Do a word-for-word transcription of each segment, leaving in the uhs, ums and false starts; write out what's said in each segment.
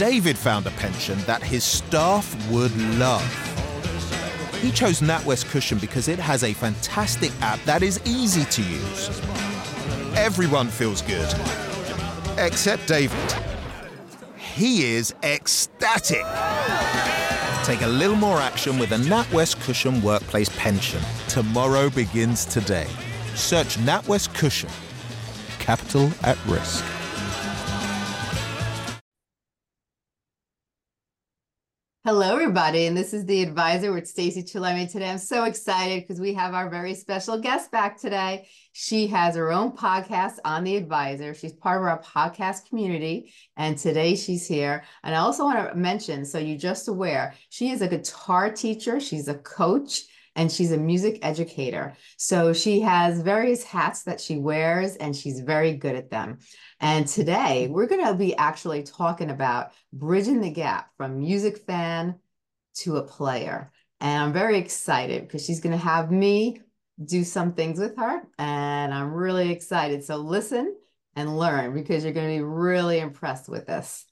David found a pension that his staff would love. He chose NatWest Cushion because it has a fantastic app that is easy to use. Everyone feels good, except David. He is ecstatic. Take a little more action with a NatWest Cushion workplace pension. Tomorrow begins today. Search NatWest Cushion. Capital at risk. Hello, everybody, and this is The Advisor with Stacey Chillemi. Today, I'm so excited because we have our very special guest back today. She has her own podcast on The Advisor. She's part of our podcast community, and today she's here. And I also want to mention, so you're just aware, she is a guitar teacher, she's a coach, and she's a music educator. So she has various hats that she wears, and she's very good at them. And today we're going to be actually talking about bridging the gap from music fan to a player. And I'm very excited because she's going to have me do some things with her. And I'm really excited. So listen and learn because you're going to be really impressed with this.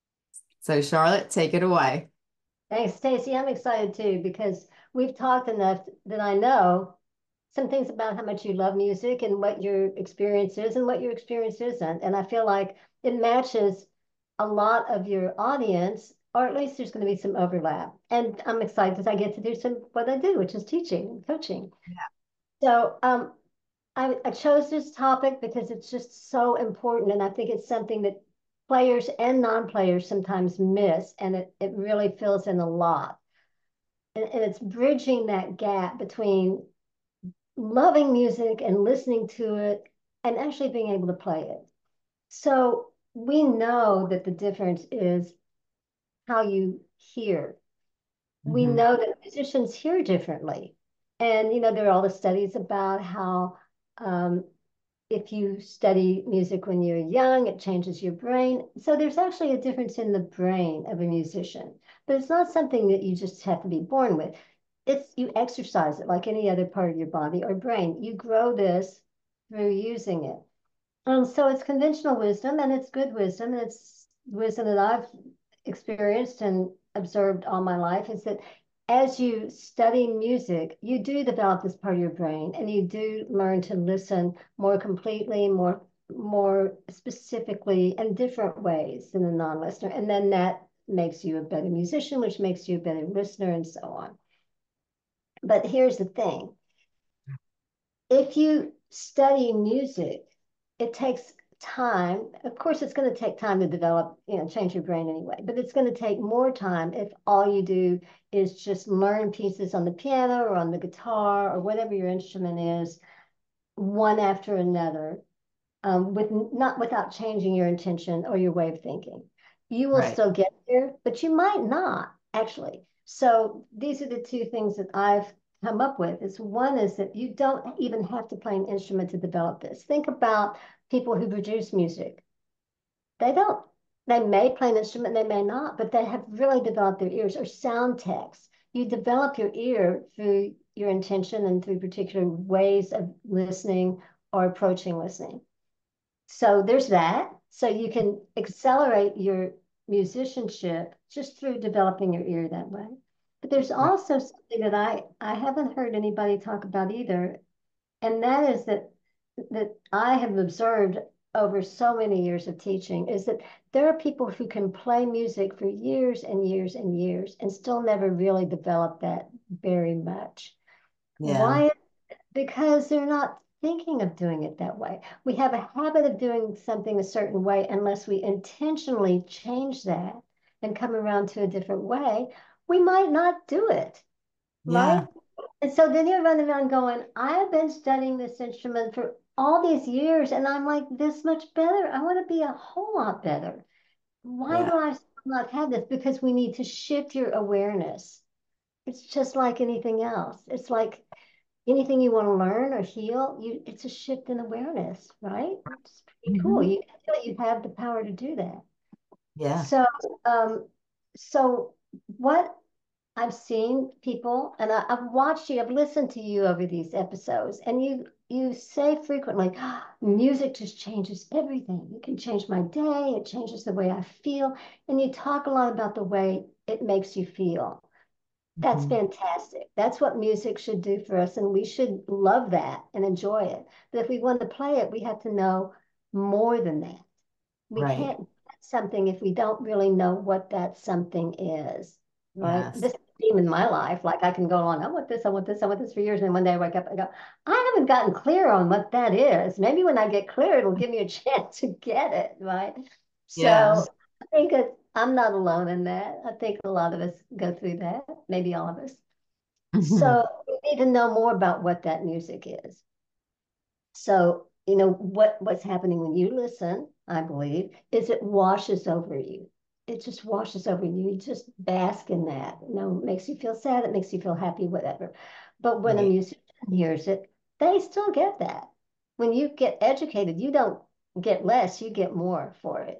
So Charlotte, take it away. Thanks, Stacey. I'm excited too because we've talked enough that I know some things about how much you love music and what your experience is and what your experience isn't. And I feel like it matches a lot of your audience, or at least there's going to be some overlap. And I'm excited because I get to do some what I do, which is teaching and coaching. Yeah. So um, I, I chose this topic because it's just so important. And I think it's something that players and non-players sometimes miss. And it, it really fills in a lot. And, and it's bridging that gap between loving music and listening to it and actually being able to play it. So we know that the difference is how you hear. Mm-hmm. We know that musicians hear differently. And, you know, there are all the studies about how um, if you study music when you're young, it changes your brain. So there's actually a difference in the brain of a musician, but it's not something that you just have to be born with. It's you exercise it like any other part of your body or brain. You grow this through using it. Um, so it's conventional wisdom and it's good wisdom. And it's wisdom that I've experienced and observed all my life is that as you study music, you do develop this part of your brain and you do learn to listen more completely, more, more specifically in different ways than a non-listener. And then that makes you a better musician, which makes you a better listener and so on. But here's the thing. If you study music, it takes time. Of course, it's going to take time to develop, you know, change your brain anyway, but it's going to take more time if all you do is just learn pieces on the piano or on the guitar or whatever your instrument is, one after another, um, with not without changing your intention or your way of thinking. You will Right. still get there, but you might not actually. So these are the two things that I've come up with. Is one is that you don't even have to play an instrument to develop this. Think about people who produce music. They don't, they may play an instrument, they may not, but they have really developed their ears, or sound techs. You develop your ear through your intention and through particular ways of listening or approaching listening. So there's that. So you can accelerate your musicianship just through developing your ear that way. But there's also something that I, I haven't heard anybody talk about either, and that is that that I have observed over so many years of teaching is that there are people who can play music for years and years and years and still never really develop that very much. Yeah. Why? Because they're not thinking of doing it that way. We have a habit of doing something a certain way unless we intentionally change that and come around to a different way, we might not do it, yeah. Right? And so then you're running around going, I've been studying this instrument for all these years and I'm like this much better. I want to be a whole lot better. Why yeah. do I not have this? Because we need to shift your awareness. It's just like anything else. It's like anything you want to learn or heal, you it's a shift in awareness, right? It's pretty mm-hmm. cool. You feel you have the power to do that. Yeah. So, um, so what I've seen people, and I, I've watched you, I've listened to you over these episodes, and you you say frequently, "Ah, music just changes everything. It can change my day. It changes the way I feel." And you talk a lot about the way it makes you feel. That's Mhm. fantastic. That's what music should do for us, and we should love that and enjoy it. But if we want to play it, we have to know more than that. We Right. can't get something if we don't really know what that something is, right? Yes. This theme in my life, like I can go on, I want this, I want this, I want this for years, and then one day I wake up and go, I haven't gotten clear on what that is. Maybe when I get clear, it'll give me a chance to get it, right? Yeah. So I think it, I'm not alone in that. I think a lot of us go through that, maybe all of us. Mhm. So we need to know more about what that music is. So, you know, what what's happening when you listen, I believe, is it washes over you. It just washes over you. You just bask in that. You know, it makes you feel sad, it makes you feel happy, whatever. But when a Right. musician hears it, they still get that. When you get educated, you don't get less, you get more for it.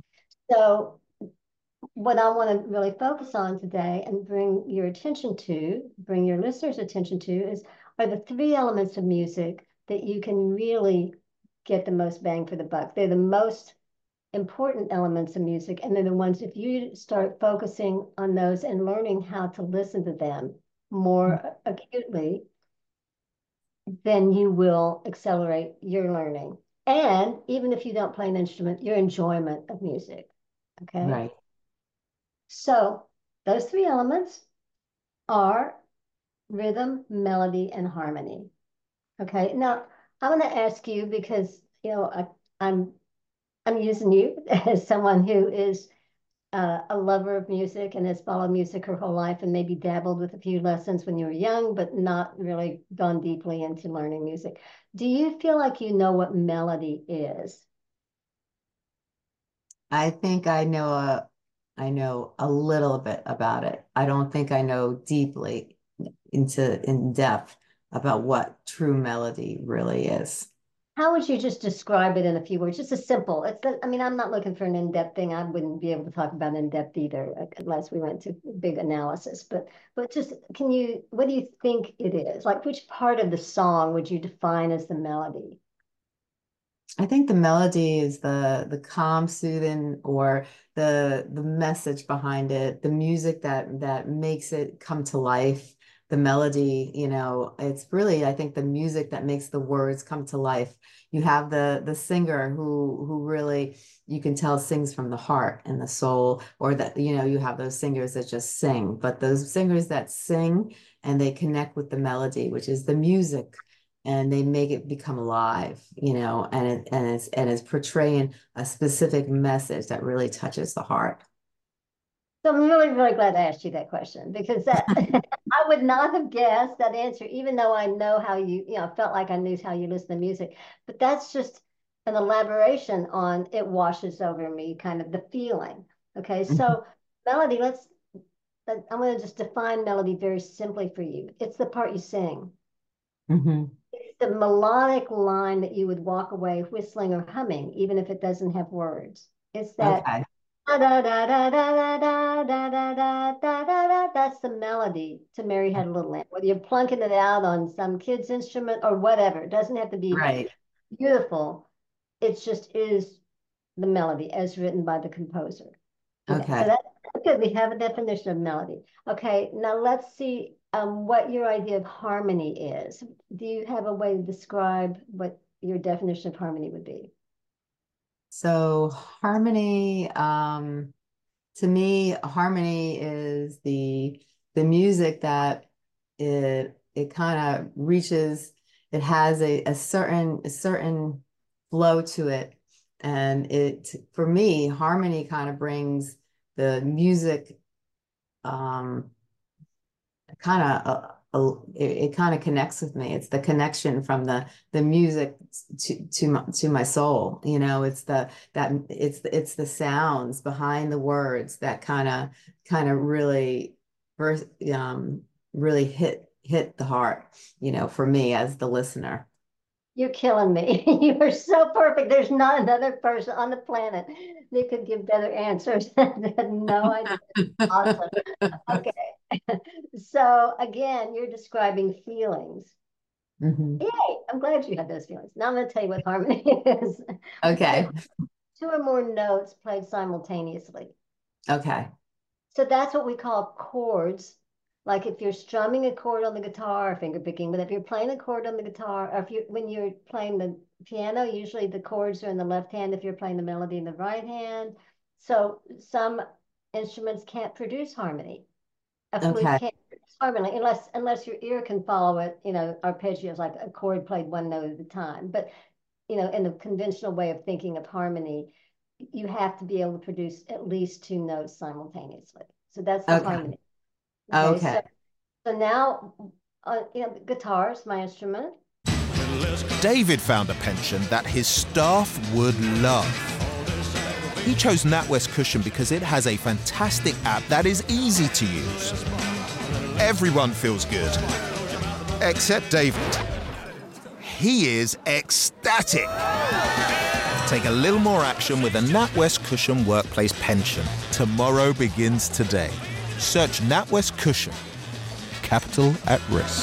So what I want to really focus on today and bring your attention to, bring your listeners' attention to, is are the three elements of music that you can really get the most bang for the buck. They're the most important elements of music, and they're the ones, if you start focusing on those and learning how to listen to them more acutely, then you will accelerate your learning. And even if you don't play an instrument, your enjoyment of music. Okay. Right. So those three elements are rhythm, melody, and harmony. Okay. Now I want to ask you because you know I, I'm I'm using you as someone who is uh, a lover of music and has followed music her whole life and maybe dabbled with a few lessons when you were young, but not really gone deeply into learning music. Do you feel like you know what melody is? I think I know a I know a little bit about it. I don't think I know deeply into in depth about what true melody really is. How would you just describe it in a few words? Just a simple. It's. I mean, I'm not looking for an in-depth thing. I wouldn't be able to talk about in depth either, uh, unless we went to big analysis. But, but just can you? What do you think it is? Like, which part of the song would you define as the melody? I think the melody is the the calm, soothing, or the the message behind it, the music that that makes it come to life. The melody, you know, it's really, I think, the music that makes the words come to life. You have the the singer who who really you can tell sings from the heart and the soul, or that, you know, you have those singers that just sing, but those singers that sing and they connect with the melody, which is the music, and they make it become alive, you know, and it and it's and it's portraying a specific message that really touches the heart. So I'm really, really glad I asked you that question because that I would not have guessed that answer, even though I know how you, you know, felt like I knew how you listen to music. But that's just an elaboration on it washes over me, kind of the feeling. Okay, Mhm. so melody, let's, I'm going to just define melody very simply for you. It's the part you sing. Mhm. It's the melodic line that you would walk away whistling or humming, even if it doesn't have words. It's that Okay. da da da da da da da da da da da da. That's the melody to Mary Had a Little Lamb. Whether you're plunking it out on some kid's instrument or whatever, it doesn't have to be Right. beautiful. It just is the melody as written by the composer. Okay, so Okay. that's good. We have a definition of melody. Okay, now let's see um, what your idea of harmony is. Do you have a way to describe what your definition of harmony would be? So harmony, um, to me, harmony is the the music that it it kind of reaches, it has a, a certain a certain flow to it. And it for me, harmony kind of brings the music um kind of uh, uh, it, it kind of connects with me. It's the connection from the the music to to my, to my soul. You know, it's the that it's the, it's the sounds behind the words that kind of kind of really first um really hit hit the heart. You know, for me as the listener. You're killing me. You are so perfect. There's not another person on the planet that could give better answers. No idea. Awesome. Okay. So again, you're describing feelings. Mm-hmm. Yay, I'm glad you had those feelings. Now I'm going to tell you what harmony is. Okay. Two or more notes played simultaneously. Okay. So that's what we call chords. Like if you're strumming a chord on the guitar, finger picking, but if you're playing a chord on the guitar, or if you when you're playing the piano, usually the chords are in the left hand if you're playing the melody in the right hand. So some instruments can't produce harmony. A flute Okay. can't produce harmony unless unless your ear can follow it, you know, arpeggios, like a chord played one note at a time. But you know, in the conventional way of thinking of harmony, you have to be able to produce at least two notes simultaneously. So that's the Okay. harmony. Okay, Okay. so so now, uh, you know, guitar is my instrument. David found a pension that his staff would love. He chose NatWest Cushion because it has a fantastic app that is easy to use. Everyone feels good, except David. He is ecstatic. Take a little more action with a NatWest Cushion Workplace Pension. Tomorrow begins today. Search NatWest Cushion. Capital at risk.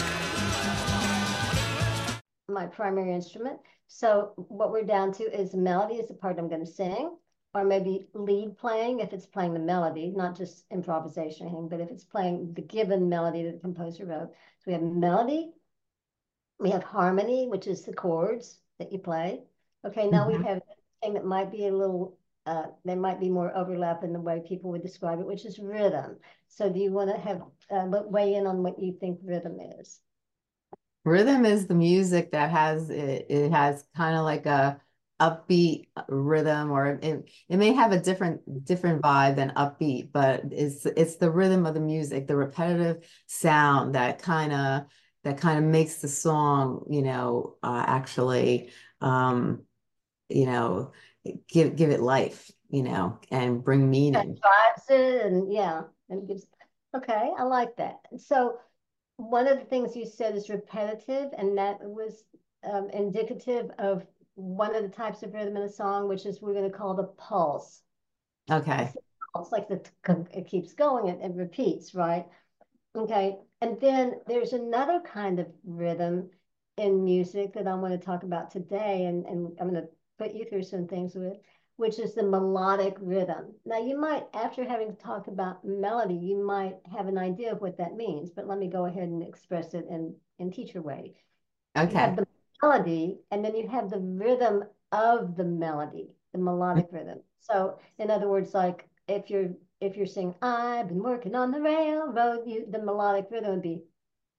My primary instrument. So what we're down to is melody is the part I'm going to sing, or maybe lead playing if it's playing the melody, not just improvisation, but if it's playing the given melody that the composer wrote. So we have melody, we have harmony, which is the chords that you play. Okay, now Mm-hmm. we have a thing that might be a little, uh, there might be more overlap in the way people would describe it, which is rhythm. So do you want to have uh, weigh in on what you think rhythm is? Rhythm is the music that has it, it has kind of like a upbeat rhythm, or it, it may have a different different vibe than upbeat, but it's it's the rhythm of the music, the repetitive sound that kind of that kind of makes the song, you know, uh, actually um, you know, give give it life, you know, and bring That meaning. drives it, and yeah, and gives. Okay, I like that. So one of the things you said is repetitive, and that was um, indicative of one of the types of rhythm in a song, which is we're going to call the pulse. Okay. It's like the it keeps going and it repeats, right? Okay, and then there's another kind of rhythm in music that I want to talk about today, and, and I'm going to put you through some things with, which is the melodic rhythm. Now, you might, after having talked about melody, you might have an idea of what that means, but let me go ahead and express it in, in teacher way. You have Okay. the melody, and then you have the rhythm of the melody, the melodic rhythm. So, in other words, like if you're if you're saying "I've been working on the railroad," you the melodic rhythm would be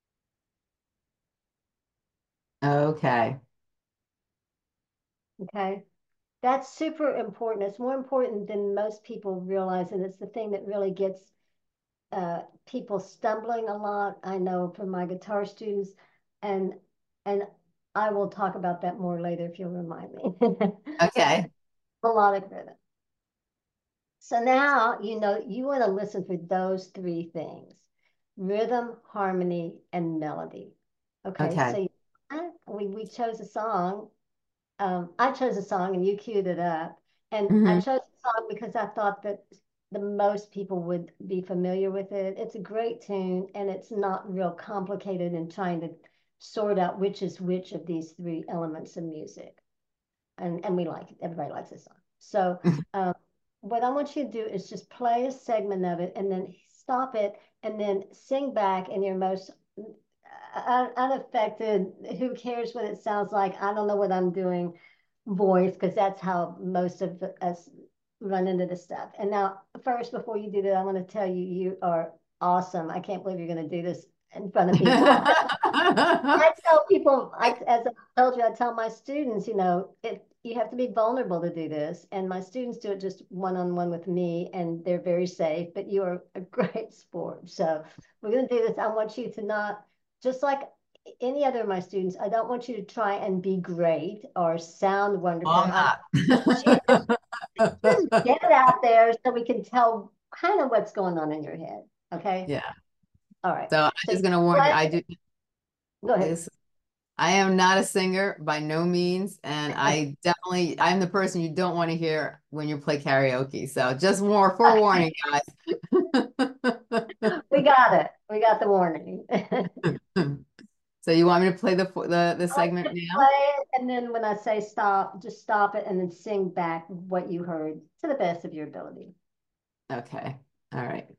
Okay. okay. That's super important. It's more important than most people realize, and it's the thing that really gets uh, people stumbling a lot. I know from my guitar students, and and I will talk about that more later if you'll remind me. Okay. Melodic rhythm. So now you know you want to listen for those three things: rhythm, harmony, and melody. Okay, Okay. so you, we we chose a song. Um, I chose a song and you queued it up, and I Hmm. chose a song because I thought that the most people would be familiar with it. It's a great tune, and it's not real complicated in trying to sort out which is which of these three elements of music. And and we like it. Everybody likes this song. So um, what I want you to do is just play a segment of it and then stop it and then sing back in your most uh, unaffected, who cares what it sounds like? I don't know what I'm doing voice, because that's how most of us run into this stuff. And now, first, before you do that, I want to tell you, you are awesome. I can't believe you're going to do this in front of people. I tell people, I, as I told you, I tell my students, you know, it, you have to be vulnerable to do this. And my students do it just one-on-one with me, and they're very safe, but you are a great sport. So we're going to do this. I want you to not, just like any other of my students, I don't want you to try and be great or sound wonderful. I'm I want you to not. just get it out there so we can tell kind of what's going on in your head. Okay. Yeah. All right. So I'm So just gonna warn you, I do go ahead. this. I am not a singer by no means, and I definitely I'm the person you don't want to hear when you play karaoke. So just more forewarning, guys. We got it. We got the warning. So you want me to play the the the I'll segment just now? play it, and then when I say stop, just stop it and then sing back what you heard to the best of your ability. Okay. All right.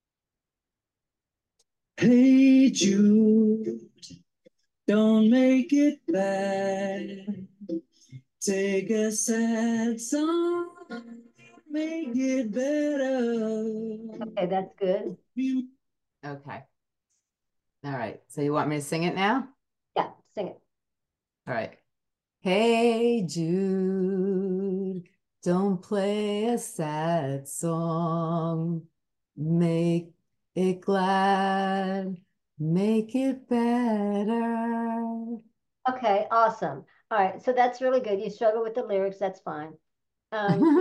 Hey Jude, don't make it bad. Take a sad song, make it better. Okay, that's good. Okay. All right. So you want me to sing it now? Yeah, sing it. All right. Hey Jude, don't play a sad song. Make it glad, make it better. Okay, awesome. All right, so that's really good. You struggle with the lyrics, that's fine. Um,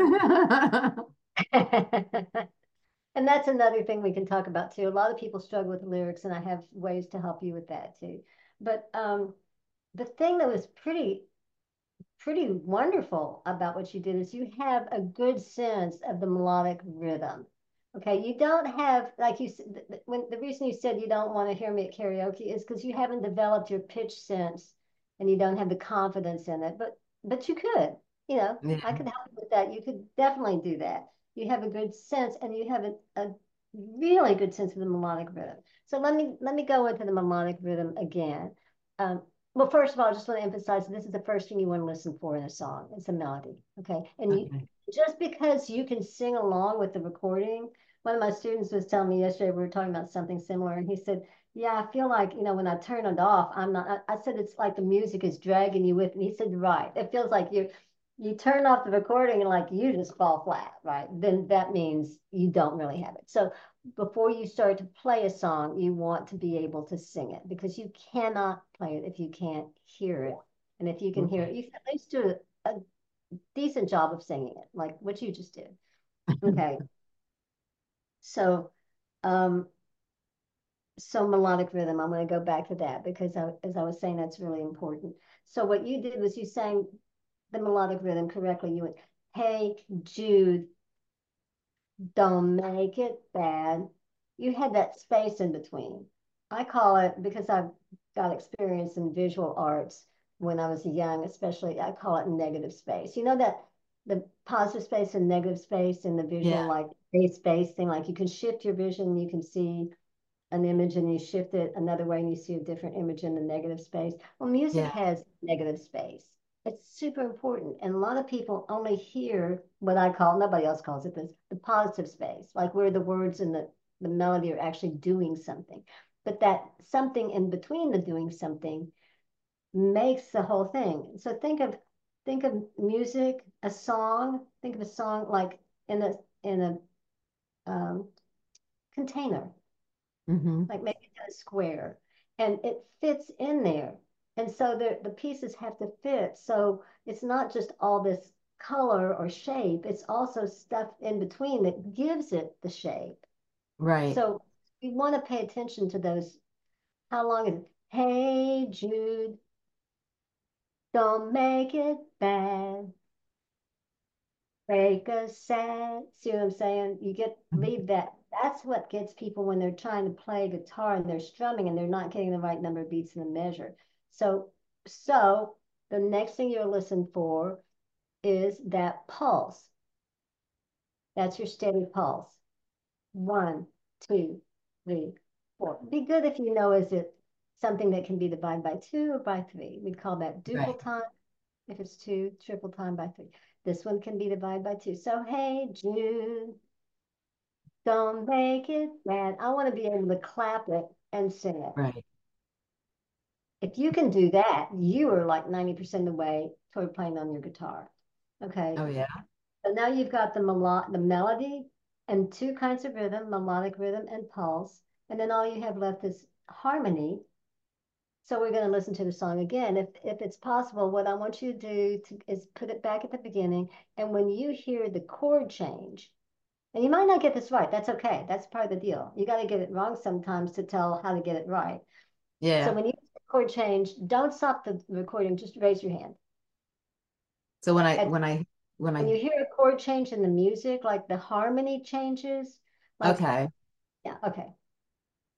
and that's another thing we can talk about too. A lot of people struggle with the lyrics, and I have ways to help you with that too. But um, the thing that was pretty pretty wonderful about what you did is you have a good sense of the melodic rhythm. Okay, you don't have, like you said, when the reason you said you don't want to hear me at karaoke is because you haven't developed your pitch sense and you don't have the confidence in it. But but you could, you know, Yeah. I could help you with that. You could definitely do that. You have a good sense and you have a, a really good sense of the melodic rhythm. So let me let me go into the melodic rhythm again. Um, well, first of all, I just want to emphasize this is the first thing you want to listen for in a song. It's a melody, okay? And you, Okay. just because you can sing along with the recording, one of my students was telling me yesterday, we were talking about something similar, and he said, yeah, I feel like, you know, when I turn it off, I'm not, I, I said, it's like the music is dragging you with me. He said, right. It feels like you, you turn off the recording and like you just fall flat, right? Then that means you don't really have it. So before you start to play a song, you want to be able to sing it because you cannot play it if you can't hear it. And if you can hear it, you can at least do a, a decent job of singing it, like what you just did. Okay. So, um, so melodic rhythm, I'm going to go back to that because I, as I was saying, that's really important. So what you did was you sang the melodic rhythm correctly. You went, hey, Jude, don't make it bad. You had that space in between. I call it, because I've got experience in visual arts when I was young, especially, I call it negative space. You know that the positive space and negative space in the visual, Yeah. like base space thing, like you can shift your vision, you can see an image and you shift it another way and you see a different image in the negative space. Well, music Yeah. has negative space. It's super important. And a lot of people only hear what I call, nobody else calls it this, the positive space, like where the words and the, the melody are actually doing something. But that something in between the doing something makes the whole thing. So think of think of music, a song, think of a song like in a in a um, container, Mm-hmm. like make it a square, and it fits in there. And so the, the pieces have to fit. So it's not just all this color or shape, it's also stuff in between that gives it the shape. Right. So we want to pay attention to those. How long is it? Hey, Jude, don't make it bad. Break a sad. See what I'm saying? You get leave that. That's what gets people when they're trying to play guitar and they're strumming and they're not getting the right number of beats in the measure. So, so the next thing you'll listen for is that pulse. That's your steady pulse. One, two, three, four. Be good if you know, is it something that can be divided by two or by three? We'd call that duple Right. time. If it's two, triple time by three. This one can be divided by two. So, hey, Jude, don't make it bad. I want to be able to clap it and sing it. Right. If you can do that, you are like ninety percent of the way toward playing on your guitar. Okay. Oh yeah. So now you've got the, melo the melody and two kinds of rhythm, melodic rhythm and pulse. And then all you have left is harmony. So we're going to listen to the song again. If, if it's possible, what I want you to do to, is put it back at the beginning. And when you hear the chord change, and you might not get this right, that's okay. That's part of the deal. You got to get it wrong sometimes to tell how to get it right. So Yeah. when you hear the chord change, don't stop the recording, just raise your hand. So when I And when I when when I you hear a chord change in the music, like the harmony changes, like, okay. yeah, okay.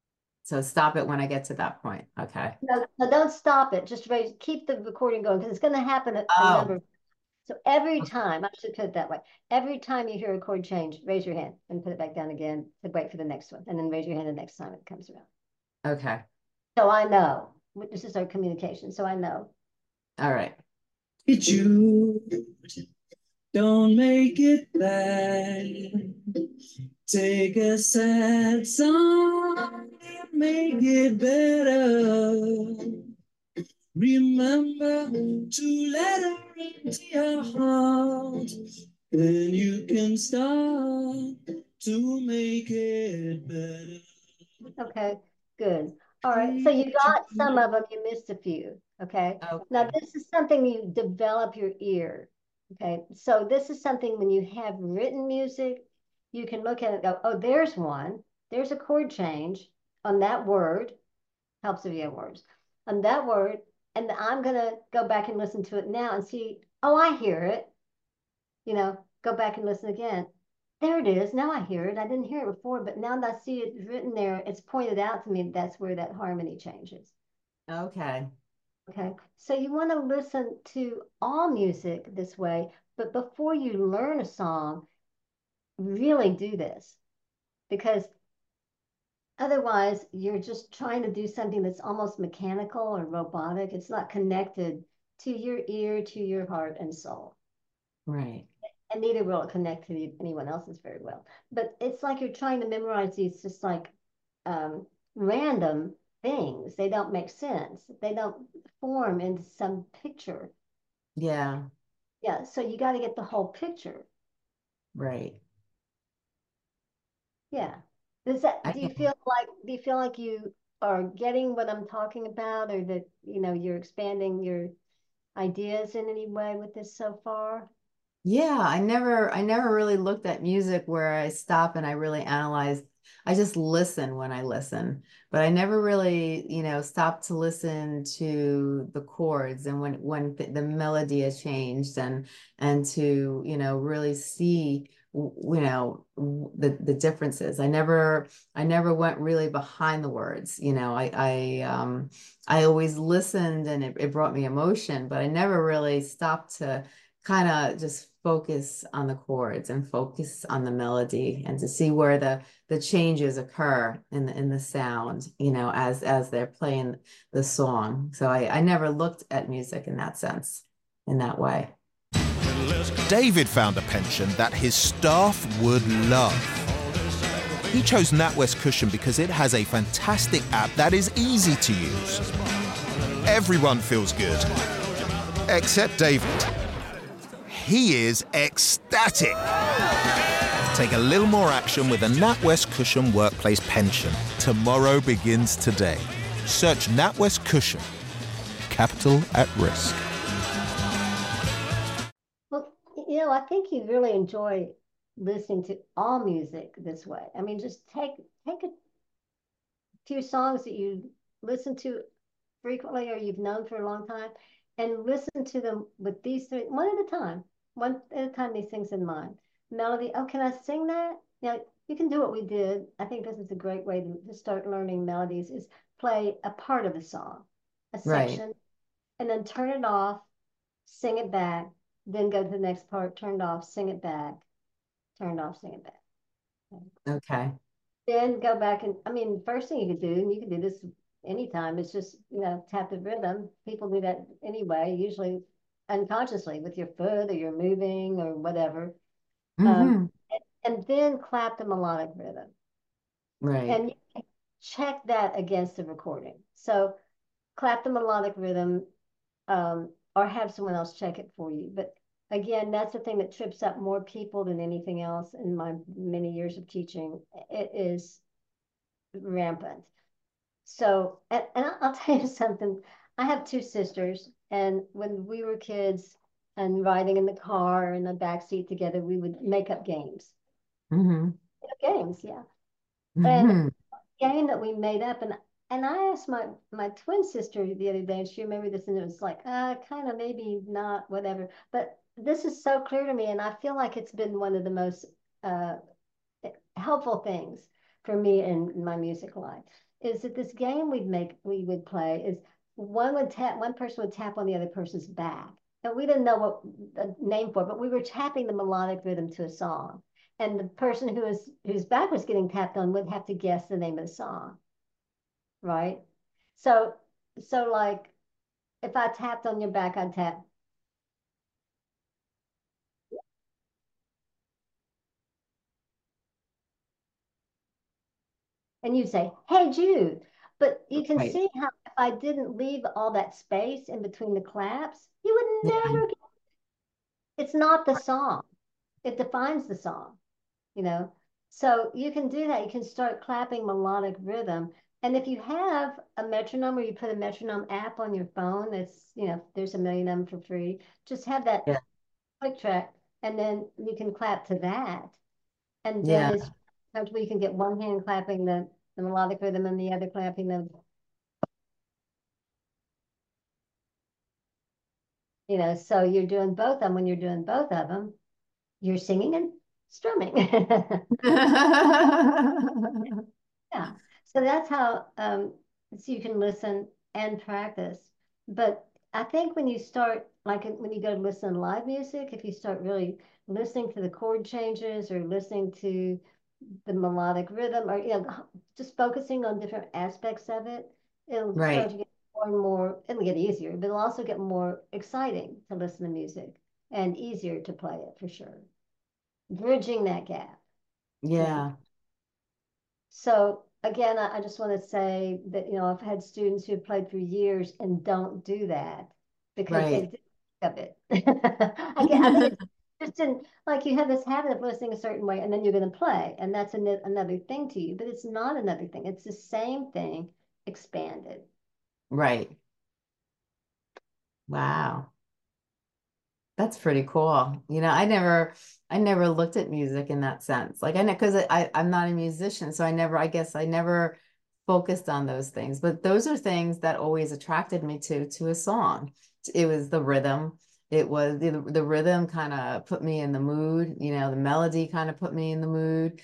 So stop it when I get to that point. Okay. No, no, don't stop it. Just raise, keep the recording going because it's going to happen a, a number Oh, of. So every time, I should put it that way. Every time you hear a chord change, raise your hand and put it back down again to wait for the next one, and then raise your hand the next time it comes around. okay. So I know this is our communication. So I know. All right. Jude, don't make it bad. Take a sad song and make it better. Remember to let her into your heart. Then you can start to make it better. Okay, good. All right. So you got some of them, you missed a few. Okay. Now Okay. this is something you develop your ear. Okay. So this is something when you have written music, you can look at it and go, oh, there's one. There's a chord change on that word. Helps if you have words. On that word. And I'm gonna go back and listen to it now and see, oh, I hear it. You know, go back and listen again. There it is. Now I hear it. I didn't hear it before, but now that I see it written there, it's pointed out to me that's where that harmony changes. Okay. Okay. So you want to listen to all music this way, but before you learn a song, really do this because otherwise you're just trying to do something that's almost mechanical or robotic. It's not connected to your ear, to your heart and soul. Right. And neither will it connect to anyone else's very well. But it's like you're trying to memorize these just like um, random things. They don't make sense. They don't form into some picture. Yeah. Yeah, so you got to get the whole picture. Right. Yeah. Does that, I do you can. feel like, do you feel like you are getting what I'm talking about or that, you know, you're expanding your ideas in any way with this so far? Yeah, I never I never really looked at music where I stop and I really analyze. I just listen when I listen, but I never really, you know, stopped to listen to the chords and when when the, the melody has changed and and to, you know, really see, you know, the the differences. I never I never went really behind the words, you know. I I um I always listened and it, it brought me emotion, but I never really stopped to kind of just focus on the chords and focus on the melody and to see where the the changes occur in the in the sound, you know, as as they're playing the song. So I, I never looked at music in that sense, in that way. David found a pension that his staff would love. He chose NatWest Cushion because it has a fantastic app that is easy to use. Everyone feels good, except David. He is ecstatic. Take a little more action with a NatWest Cushion Workplace Pension. Tomorrow begins today. Search NatWest Cushion. Capital at risk. Well, you know, I think you'd really enjoy listening to all music this way. I mean, just take take a few songs that you listen to frequently or you've known for a long time and listen to them with these three, one at a time, one at a time, these things in mind. Melody, oh, can I sing that? Now, you can do what we did. I think this is a great way to, to start learning melodies is play a part of the song, a Right. section, and then turn it off, sing it back, then go to the next part, turn it off, sing it back, turn it off, sing it back. Okay. Then go back and, I mean, first thing you can do, and you can do this anytime, it's just, you know, tap the rhythm. People do that anyway, usually unconsciously with your foot or you're moving or whatever. Mm-hmm. Um, and, and then clap the melodic rhythm. Right. And you can check that against the recording. So clap the melodic rhythm um, or have someone else check it for you. But again, that's the thing that trips up more people than anything else in my many years of teaching. It is rampant. So, and, and I'll tell you something. I have two sisters, and when we were kids and riding in the car in the back seat together, we would make up games. Mm-hmm. Games, yeah. And Mm-hmm. game that we made up, and and I asked my my twin sister the other day, and she remembered this, and it was like, uh, kind of maybe not, whatever. But this is so clear to me, and I feel like it's been one of the most uh, helpful things for me in my music life is that this game we'd make, we would play is one would tap, one person would tap on the other person's back. And we didn't know what the name for it, but we were tapping the melodic rhythm to a song. And the person who was whose back was getting tapped on would have to guess the name of the song. Right? So so like if I tapped on your back, I'd tap. And you'd say, "Hey Jude." But you can Right. see how if I didn't leave all that space in between the claps, you would Yeah. never get. It's not the song. It defines the song, you know. So you can do that. You can start clapping melodic rhythm. And if you have a metronome or you put a metronome app on your phone, it's, you know, there's a million of them for free. Just have that Yeah. click track and then you can clap to that. And then Yeah. it's sometimes you can get one hand clapping the, the melodic rhythm and the other clapping the, you know, so you're doing both of them. When you're doing both of them, you're singing and strumming. Yeah. So that's how um, so you can listen and practice. But I think when you start, like when you go to listen to live music, if you start really listening to the chord changes or listening to the melodic rhythm or, you know, just focusing on different aspects of it, it'll start Right. to get more and more, it'll get easier, but it'll also get more exciting to listen to music and easier to play it for sure. Bridging that gap. Yeah. So again, I, I just want to say that, you know, I've had students who've played for years and don't do that because they Right. didn't think of it. I, get, I think it's just in, like you have this habit of listening a certain way and then you're going to play and that's an, another thing to you, but it's not another thing. It's the same thing expanded. Right. Wow. That's pretty cool. You know, I never, I never looked at music in that sense. Like I know, because I, I'm not a musician, so I never, I guess I never focused on those things. But those are things that always attracted me to to a song. It was the rhythm. It was the the rhythm kind of put me in the mood. You know, the melody kind of put me in the mood,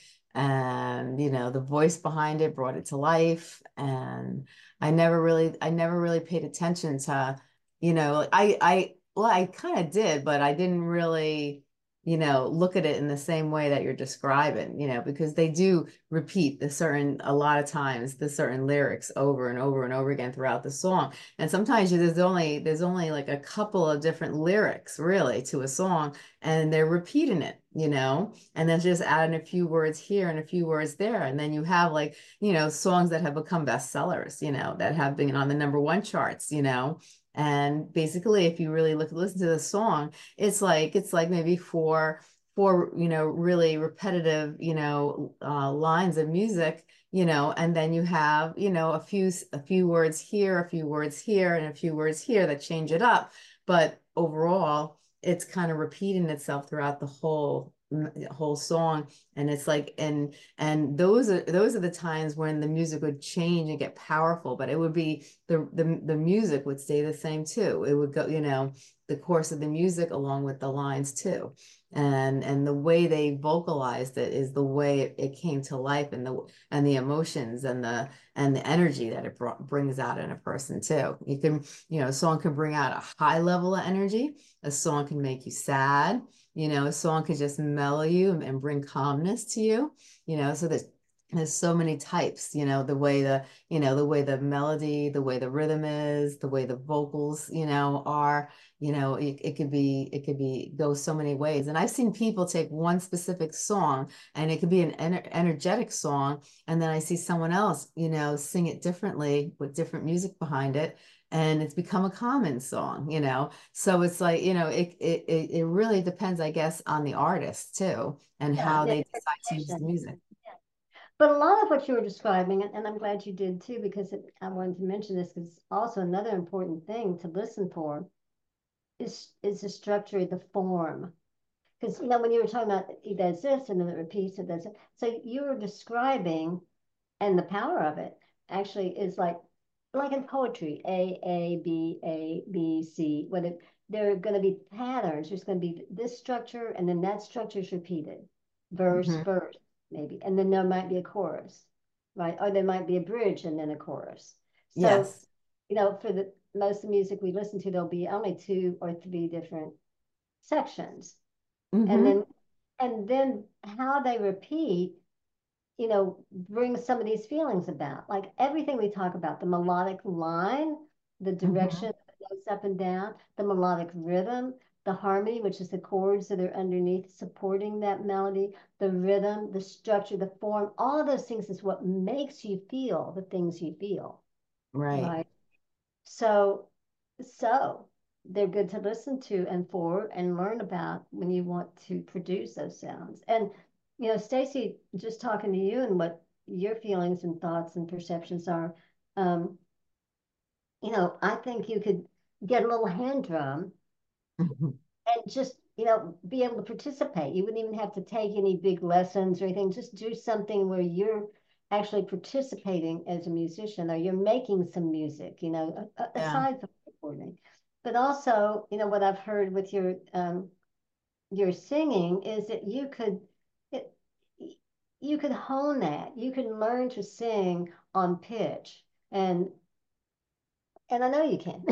and you know, the voice behind it brought it to life. And I never really, I never really paid attention to, you know, I I well, I kind of did, but I didn't really, you know, look at it in the same way that you're describing, you know, because they do repeat the certain, a lot of times, the certain lyrics over and over and over again throughout the song. And sometimes you, there's only, there's only like a couple of different lyrics really to a song, and they're repeating it, you know, and then just adding a few words here and a few words there. And then you have like, you know, songs that have become bestsellers, you know, that have been on the number one charts, you know. And basically, if you really look listen to the song, it's like it's like maybe four four you know really repetitive you know uh, lines of music, you know, and then you have you know a few a few words here, a few words here, and a few words here that change it up. But overall, it's kind of repeating itself throughout the whole whole song. And it's like and and those are those are the times when the music would change and get powerful, but it would be the the, the music would stay the same too. It would go, you know, the course of the music along with the lines too. And and the way they vocalized it is the way it, it came to life, and the and the emotions and the and the energy that it brought, brings out in a person too. You can, you know, a song can bring out a high level of energy. A song can make you sad. You know, a song could just mellow you and bring calmness to you, you know, so that there's so many types, you know, the way the, you know, the way the melody, the way the rhythm is, the way the vocals, you know, are, you know, it, it could be, it could be, go so many ways. And I've seen people take one specific song and it could be an ener energetic song. And then I see someone else, you know, sing it differently with different music behind it. And it's become a common song, you know. So it's like, you know, it it it really depends, I guess, on the artist too, and Yeah, how the they decide to use the music. Yeah. But a lot of what you were describing, and I'm glad you did too, because it, I wanted to mention this because also another important thing to listen for is is the structure, the form. Because you know when you were talking about it does this and then it repeats, it does it. So you were describing, and the power of it actually is like like in poetry, A, A, B, A, B, C. When it, there are going to be patterns. There's going to be this structure, and then that structure is repeated, verse, Mhm. verse, maybe, and then there might be a chorus. right? Or there might be a bridge and then a chorus. So, Yes. you know, for the most of the music we listen to, there'll be only two or three different sections. Mm-hmm. And then and then how they repeat, you know, brings some of these feelings about. Like everything we talk about, the melodic line, the direction that goes up and down, the melodic rhythm, the harmony, which is the chords that are underneath supporting that melody, the rhythm, the structure, the form, all of those things is what makes you feel the things you feel. Right. Right. So, so they're good to listen to and for and learn about when you want to produce those sounds. And, you know, Stacy, just talking to you and what your feelings and thoughts and perceptions are, um, you know, I think you could get a little hand drum and just, you know, be able to participate. You wouldn't even have to take any big lessons or anything. Just do something where you're actually participating as a musician, or you're making some music, you know, aside yeah. from recording. But also, you know, what I've heard with your um, your singing is that you could it, you could hone that. You can learn to sing on pitch, and and I know you can.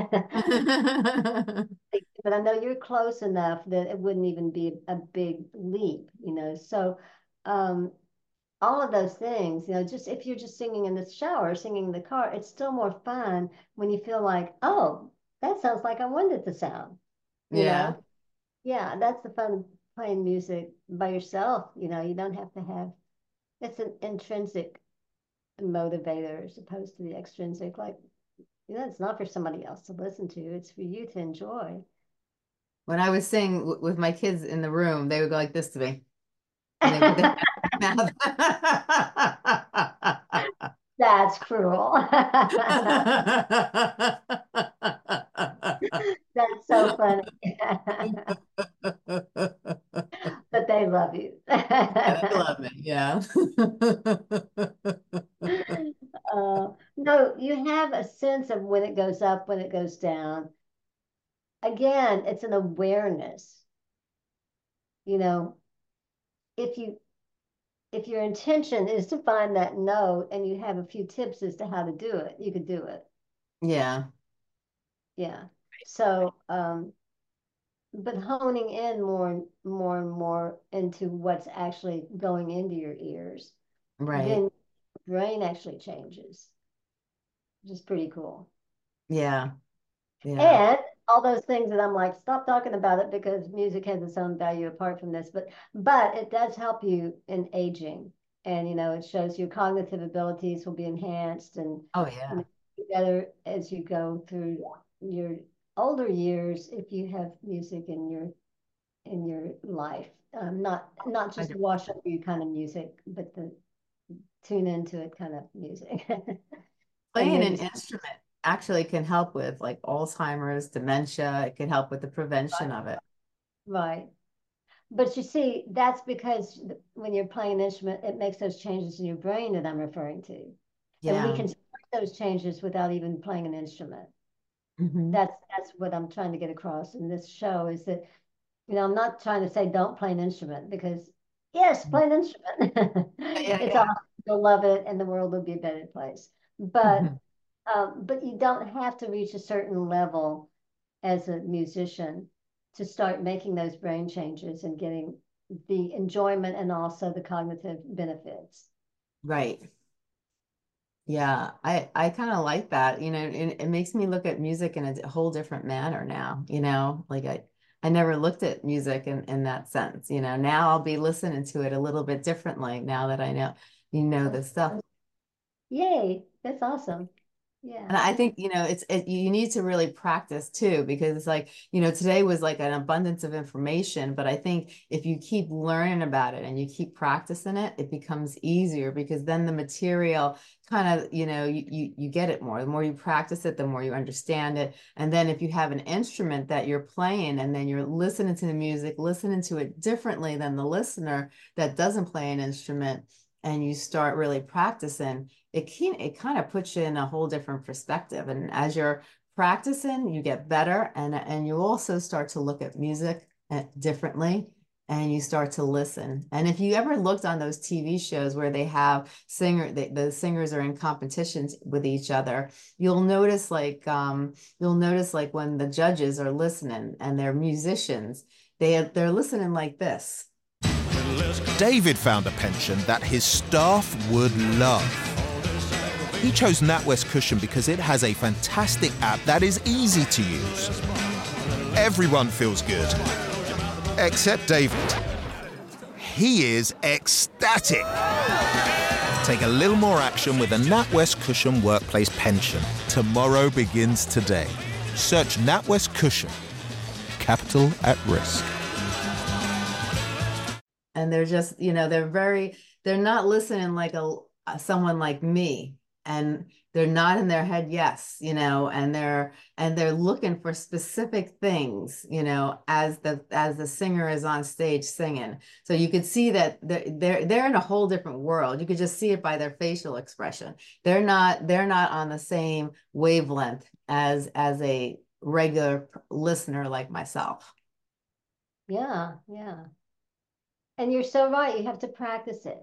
But I know you're close enough that it wouldn't even be a big leap, you know. So um, all of those things, you know, just if you're just singing in the shower, singing in the car, it's still more fun when you feel like, oh, that sounds like I wanted it to sound. You yeah. know? Yeah, that's the fun of playing music by yourself. You know, you don't have to have, it's an intrinsic motivator as opposed to the extrinsic. Like, you know, it's not for somebody else to listen to, it's for you to enjoy. When I was singing w- with my kids in the room, they would go like this to me. And they put their mouth. That's cruel. That's so funny. But they love you. Yeah, they love me, yeah. uh, no, you have a sense of when it goes up, when it goes down. Again, it's an awareness. You know, if you if your intention is to find that note and you have a few tips as to how to do it, you could do it. Yeah. Yeah. So, um, but honing in more and more and more into what's actually going into your ears, Right. then your brain actually changes, which is pretty cool. Yeah. Yeah. And all those things that I'm like, stop talking about it because music has its own value apart from this, but but it does help you in aging. And you know, it shows your cognitive abilities will be enhanced and oh yeah. You know, together as you go through your older years if you have music in your in your life. Um, not not just wash up you kind of music, but the tune into it kind of music. Playing an instrument actually can help with like Alzheimer's, dementia. It can help with the prevention right. of it. Right. But you see, that's because when you're playing an instrument, it makes those changes in your brain that I'm referring to. Yeah. And we can start those changes without even playing an instrument. Mm-hmm. That's that's what I'm trying to get across in this show is that, you know, I'm not trying to say don't play an instrument because, yes, play an instrument. yeah, it's yeah. awesome. You'll love it and the world will be a better place. But mm-hmm. um, but you don't have to reach a certain level as a musician to start making those brain changes and getting the enjoyment and also the cognitive benefits. Right. Yeah, I, I kind of like that, you know, it, it makes me look at music in a whole different manner now, you know, like I, I never looked at music in, in that sense, you know, now I'll be listening to it a little bit differently now that I know, you know, this stuff. Yay, that's awesome. Yeah. And I think, you know, it's, it, you need to really practice too, because it's like, you know, today was like an abundance of information, but I think if you keep learning about it and you keep practicing it, it becomes easier because then the material kind of, you know, you, you, you get it more. The more you practice it, the more you understand it. And then if you have an instrument that you're playing and then you're listening to the music, listening to it differently than the listener that doesn't play an instrument, and you start really practicing, it can it kind of puts you in a whole different perspective. And as you're practicing, you get better, and and you also start to look at music differently. and you start to listen. And if you ever looked on those T V shows where they have singer, the, the singers are in competitions with each other, you'll notice like um, you'll notice like when the judges are listening and they're musicians, they they're listening like this. David found a pension that his staff would love. He chose NatWest Cushion because it has a fantastic app that is easy to use. Everyone feels good, except David. He is ecstatic. Take a little more action with a NatWest Cushion Workplace Pension. Tomorrow begins today. Search NatWest Cushion. Capital at risk. And they're just, you know, they're very, they're not listening like a someone like me, and they're not in their head, yes, you know, and they're and they're looking for specific things, you know, as the as the singer is on stage singing. So you could see that they're they're they're in a whole different world. You could just see it by their facial expression. They're not they're not on the same wavelength as as a regular listener like myself. Yeah, yeah. And you're so right. You have to practice it.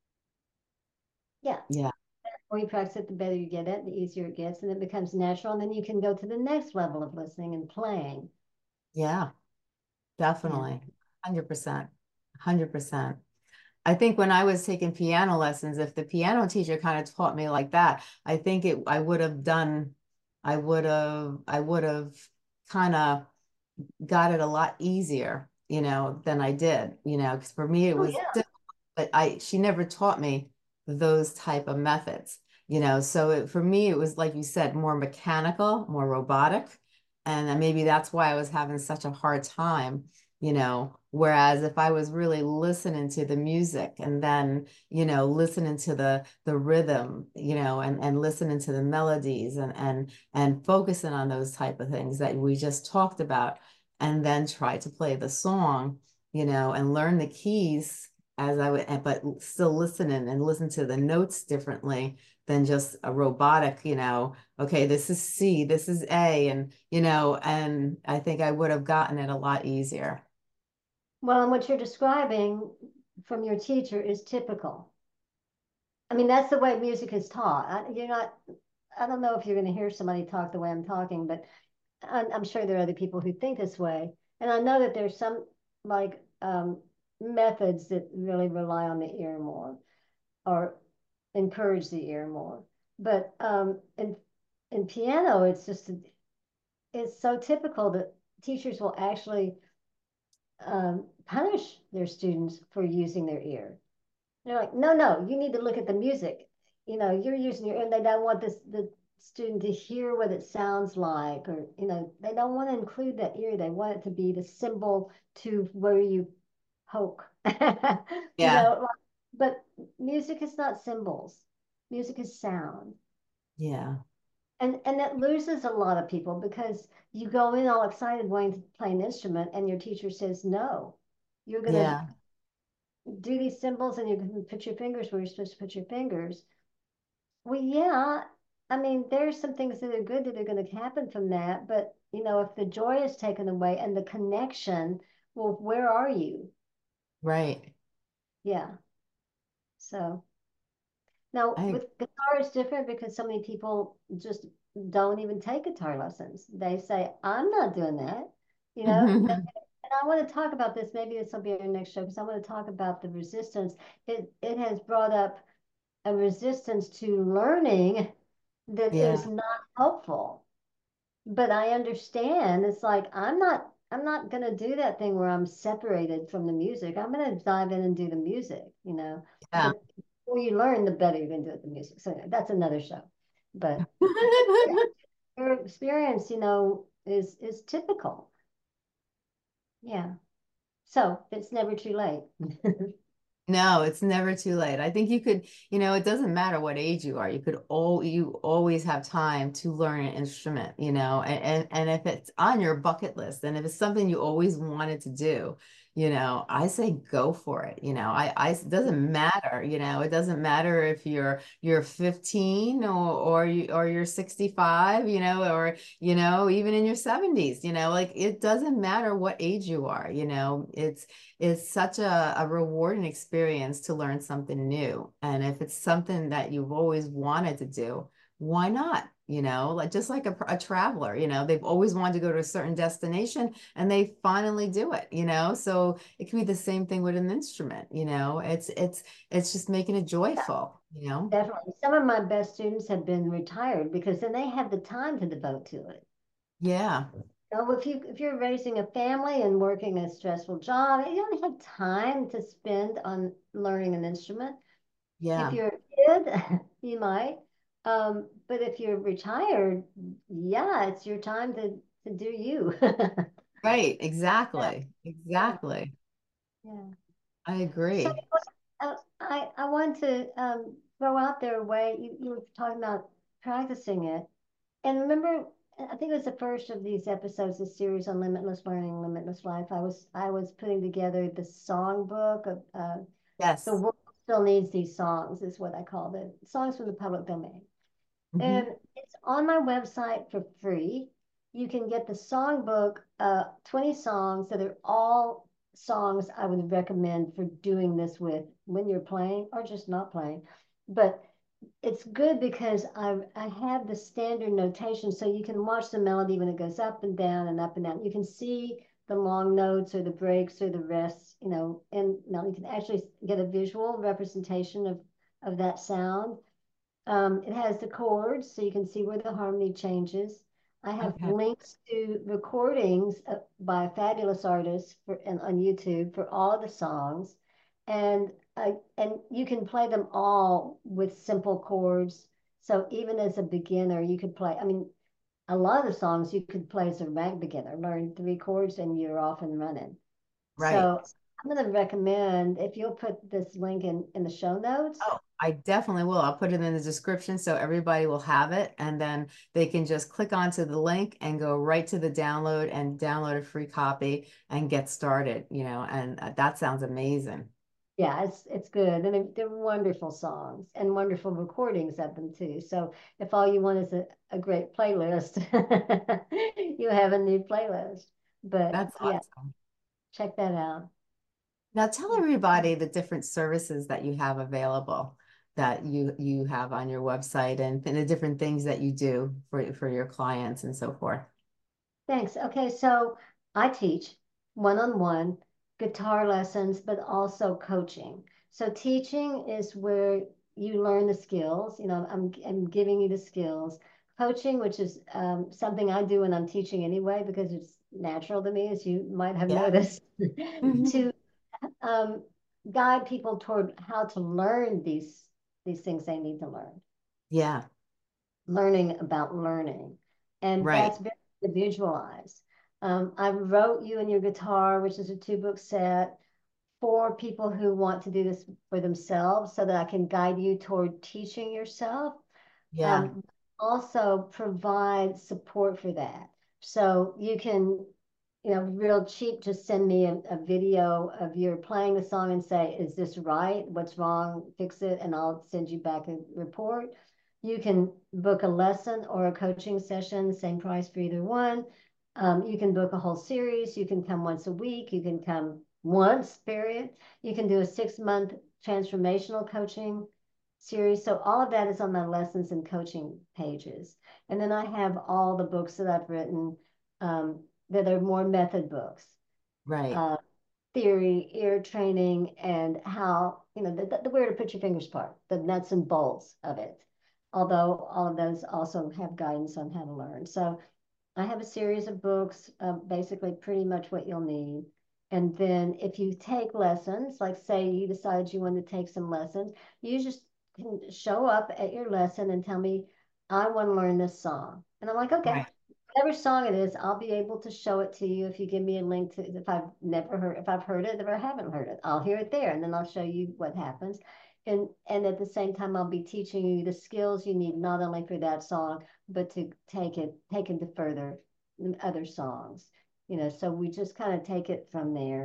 Yeah. Yeah. The more you practice it, the better you get it, the easier it gets, and it becomes natural. And then you can go to the next level of listening and playing. Yeah, definitely. one hundred percent. one hundred percent. I think when I was taking piano lessons, if the piano teacher kind of taught me like that, I think it I would have done, I would have, I would have kind of got it a lot easier, you know, than I did, you know, because for me it was Oh, yeah. difficult, but I she never taught me those type of methods, you know. So it, for me it was, like you said, more mechanical, more robotic, and then maybe that's why I was having such a hard time, you know. Whereas if I was really listening to the music and then, you know, listening to the the rhythm, you know, and and listening to the melodies and and and focusing on those type of things that we just talked about, and then try to play the song, you know, and learn the keys as I would, but still listening and listen to the notes differently than just a robotic, you know, okay, this is C, this is A, and, you know, and I think I would have gotten it a lot easier. Well, and what you're describing from your teacher is typical. I mean, that's the way music is taught. I, you're not, I don't know if you're going to hear somebody talk the way I'm talking, but I'm, I'm sure there are other people who think this way. And I know that there's some like um, methods that really rely on the ear more or encourage the ear more. But um, in, in piano, it's just, it's so typical that teachers will actually um, punish their students for using their ear. They're like, no, no, you need to look at the music. You know, you're using your ear, and they don't want this the student to hear what it sounds like, or, you know, they don't want to include that ear. They want it to be the symbol to where you poke. Yeah. You know, but music is not symbols. Music is sound. Yeah. And and that loses a lot of people because you go in all excited wanting to play an instrument and your teacher says, no, you're going to Yeah. do these symbols and you're going to put your fingers where you're supposed to put your fingers. Well, yeah, I mean, there's some things that are good that are going to happen from that. But, you know, if the joy is taken away and the connection, well, where are you? Right. Yeah. So now I, with guitar, it's different because so many people just don't even take guitar lessons. They say, I'm not doing that, you know. And, and I want to talk about this. Maybe this will be our next show because I want to talk about the resistance. It it has brought up a resistance to learning that yeah. is not helpful. But I understand. It's like I'm not I'm not going to do that thing where I'm separated from the music. I'm going to dive in and do the music, you know. Yeah. But the more you learn, the better you're going to do it the music. So that's another show. But your experience, you know, is is typical. Yeah. So it's never too late. No, it's never too late. I think you could, you know, it doesn't matter what age you are. You could all you always have time to learn an instrument, you know, and, and and if it's on your bucket list and if it's something you always wanted to do, you know, I say go for it. You know, I, I it doesn't matter, you know, it doesn't matter if you're you're fifteen or or you or you're sixty-five, you know, or you know, even in your seventies, you know, like it doesn't matter what age you are, you know, it's it's such a, a rewarding experience to learn something new. And if it's something that you've always wanted to do, why not? You know, like just like a, a traveler, you know, they've always wanted to go to a certain destination and they finally do it, you know. So it can be the same thing with an instrument, you know. It's it's it's just making it joyful, you know. Definitely. Some of my best students have been retired because then they have the time to devote to it. Yeah. You know, if you if you're raising a family and working a stressful job, you don't have time to spend on learning an instrument. If Yeah. you're a kid, you might. Um, but if you're retired, yeah, it's your time to to do you. Right. Yeah, Exactly. yeah, Exactly. yeah. I So agree. uh, I I want to um, throw out there a way you, you were talking about practicing it. And remember, I think it was the first of these episodes, this series on limitless learning, limitless life. I was I was putting together the songbook of uh, the Yes. world still needs these songs, is what I call it, songs from the public domain. And Hmm. it's on my website for free. You can get the songbook, uh, twenty songs that are all songs I would recommend for doing this with when you're playing or just not playing. But it's good because I I have the standard notation, so you can watch the melody when it goes up and down and up and down. You can see the long notes or the breaks or the rests, you know, and now you can actually get a visual representation of of that sound. Um, it has the chords, so you can see where the harmony changes. I have Okay. links to recordings uh, by fabulous artists for, and on YouTube for all the songs, and uh, and you can play them all with simple chords. So even as a beginner, you could play. I mean, a lot of the songs you could play as a rank beginner. Learn three chords and you're off and running. Right. So I'm going to recommend if you'll put this link in in the show notes. Oh, I definitely will. I'll put it in the description so everybody will have it. And then they can just click onto the link and go right to the download and download a free copy and get started, you know, and uh, that sounds amazing. Yeah, it's it's good. And they're, they're wonderful songs and wonderful recordings of them too. So if all you want is a, a great playlist, you have a new playlist. But That's yeah, awesome. check that out. Now tell everybody the different services that you have available that you you have on your website and, and the different things that you do for for your clients and so forth. Thanks. Okay, so I teach one-on-one guitar lessons, but also coaching. So teaching is where you learn the skills. You know, I'm I'm giving you the skills. Coaching, which is um, something I do when I'm teaching anyway, because it's natural to me, as you might have Yeah. noticed, Hmm. to um, guide people toward how to learn these these things they need to learn, Yeah. learning about learning. And Right. that's very individualized. Um, I wrote You and Your Guitar, which is a two book set for people who want to do this for themselves so that I can guide you toward teaching yourself. Yeah. Um, also provide support for that. So you can, you know, real cheap, just send me a, a video of your playing the song and say, is this right? What's wrong? Fix it. And I'll send you back a report. You can book a lesson or a coaching session, same price for either one. Um, you can book a whole series. You can come once a week. You can come once, period. You can do a six month transformational coaching series. So all of that is on my lessons and coaching pages. And then I have all the books that I've written um, that are more method books, Right. uh, theory, ear training, and how, you know, the, the where to put your fingers part, the nuts and bolts of it. Although all of those also have guidance on how to learn. So I have a series of books, uh, basically pretty much what you'll need. And then if you take lessons, like say you decided you want to take some lessons, you just can show up at your lesson and tell me, I want to learn this song. And I'm like, okay, Right. whatever song it is, I'll be able to show it to you if you give me a link to if I've never heard, if I've heard it, if I haven't heard it, I'll hear it there and then I'll show you what happens. And and at the same time, I'll be teaching you the skills you need not only for that song, but to take it, take it to further other songs. You know, so we just kind of take it from there.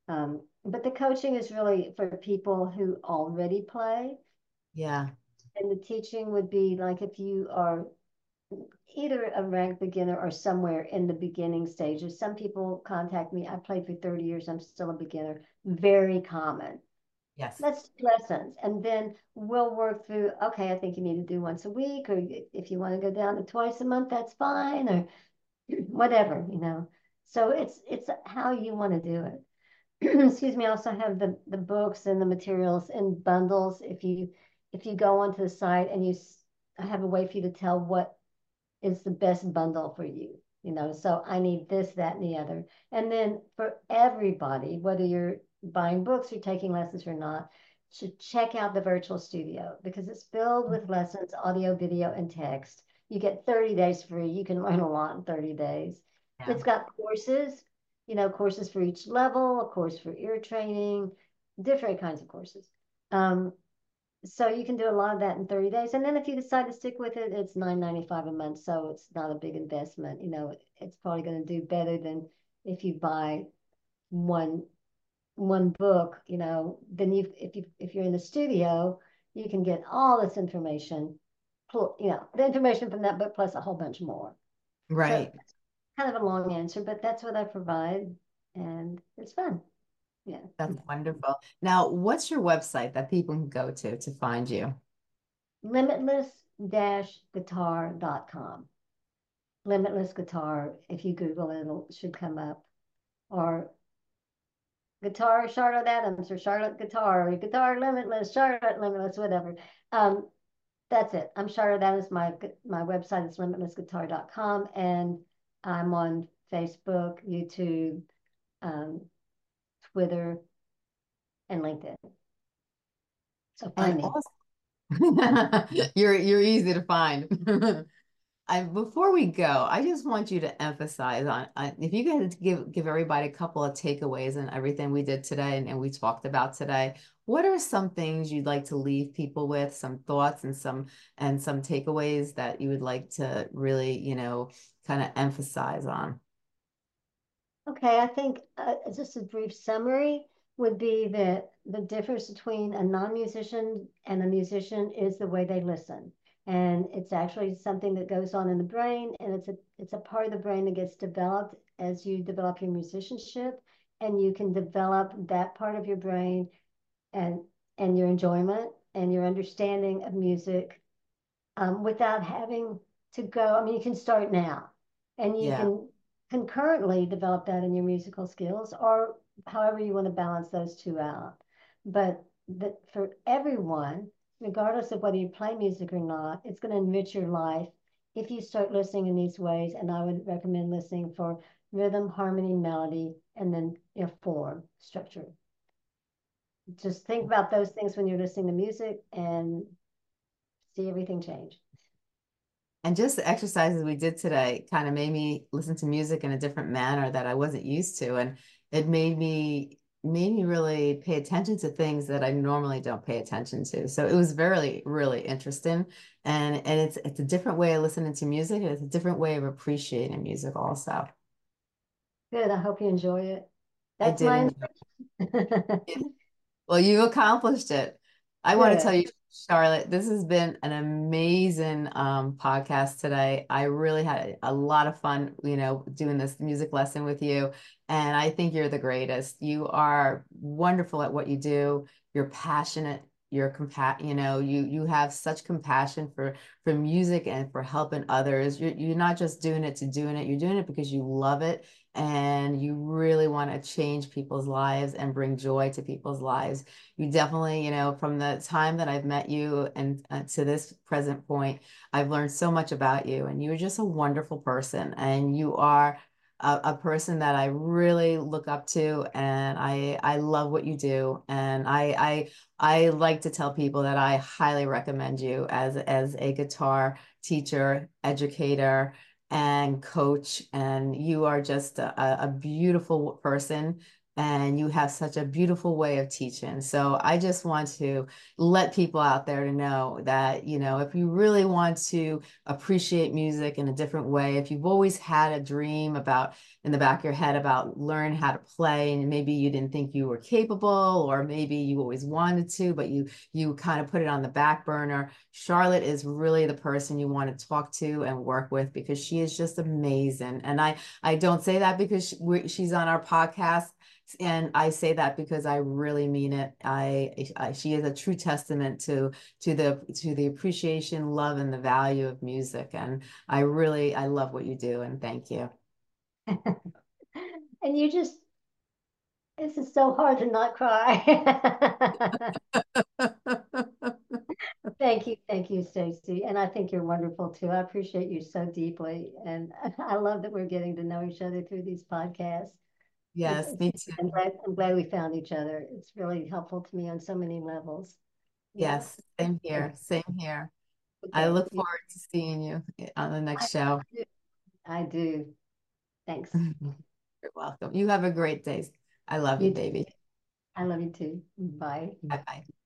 Um, but the coaching is really for people who already play. Yeah. And the teaching would be like if you are either a ranked beginner or somewhere in the beginning stages. Some people contact me. I played for thirty years. I'm still a beginner. Very common. Yes. Let's do lessons. And then we'll work through, okay, I think you need to do once a week, or if you want to go down to twice a month, that's fine, or whatever, you know. So it's it's how you want to do it. Excuse me. I also have the the books and the materials in bundles. If you if you go onto the site and you I have a way for you to tell what is the best bundle for you, you know. So I need this, that, and the other. And then for everybody, whether you're buying books or taking lessons or not, should check out the virtual studio because it's filled with lessons, audio, video, and text. You get thirty days free. You can learn a lot in thirty days. Yeah. It's got courses, you know, courses for each level, a course for ear training, different kinds of courses. Um, so you can do a lot of that in thirty days. And then if you decide to stick with it, it's nine ninety-five a month. So it's not a big investment. You know, it's probably going to do better than if you buy one one book, you know, then you if you if you're in the studio, you can get all this information, you know, the information from that book plus a whole bunch more. Right. So kind of a long answer, but that's what I provide. And it's fun. Yeah. That's wonderful. Now, what's your website that people can go to to find you? limitless dash guitar dot com. Limitless Guitar. If you Google it, it should come up. Or Guitar Charlotte Adams or Charlotte Guitar or Guitar Limitless, Charlotte Limitless, whatever. Um, that's it. I'm Charlotte Adams. My my website is limitless guitar dot com, and I'm on Facebook, YouTube, um, Twitter, and LinkedIn. So find And me. also, you're you're easy to find. I, before we go, I just want you to emphasize on, on if you could give give everybody a couple of takeaways and everything we did today and, and we talked about today. What are some things you'd like to leave people with, some thoughts and some and some takeaways that you would like to really, you know, kind of emphasize on? Okay, I think uh, just a brief summary would be that the difference between a non-musician and a musician is the way they listen. And it's actually something that goes on in the brain, and it's a it's a part of the brain that gets developed as you develop your musicianship, and you can develop that part of your brain and and your enjoyment and your understanding of music um, without having to go. I mean, you can start now, and you Yeah. can concurrently develop that in your musical skills, or however you want to balance those two out. But that for everyone, regardless of whether you play music or not, it's going to enrich your life if you start listening in these ways. And I would recommend listening for rhythm, harmony, melody, and then you know, form, structure. Just think about those things when you're listening to music and see everything change. And just the exercises we did today kind of made me listen to music in a different manner that I wasn't used to. And it made me made me really pay attention to things that I normally don't pay attention to. So it was very, really interesting. And and it's it's a different way of listening to music, and it's a different way of appreciating music also. Good. I hope you enjoy it. I That's did my enjoy it. Well, you accomplished it. I want to tell good. you, Charlotte, this has been an amazing um, podcast today. I really had a lot of fun, you know, doing this music lesson with you. And I think you're the greatest. You are wonderful at what you do. You're passionate. You're compa you know, you you have such compassion for for music and for helping others. You're you're not just doing it to doing it. You're doing it because you love it and you really want to change people's lives and bring joy to people's lives. You definitely, you know, from the time that I've met you and uh, to this present point, I've learned so much about you, and you're just a wonderful person, and you are a, a person that I really look up to, and I I love what you do, and I I I like to tell people that I highly recommend you as as a guitar teacher, educator, and coach, and you are just a, a beautiful person and you have such a beautiful way of teaching. So I just want to let people out there to know that, you know, if you really want to appreciate music in a different way, if you've always had a dream about in the back of your head about learn how to play, and maybe you didn't think you were capable, or maybe you always wanted to, but you you kind of put it on the back burner, Charlotte is really the person you want to talk to and work with, because she is just amazing. And I I don't say that because she, she's on our podcast. And I say that because I really mean it. I, I she is a true testament to to the to the appreciation, love, and the value of music. And I really I love what you do, and thank you. And you just, this is so hard to not cry. Thank you, thank you, Stacey. And I think you're wonderful too. I appreciate you so deeply, and I love that we're getting to know each other through these podcasts. Yes, it's, me it's, too. I'm glad, I'm glad we found each other. It's really helpful to me on so many levels. Yeah. Yes, same here, same here. Okay. I look forward to seeing you on the next I show. Do. I do. Thanks. You're welcome. You have a great day. I love you, you baby. I love you too. Bye. Bye-bye.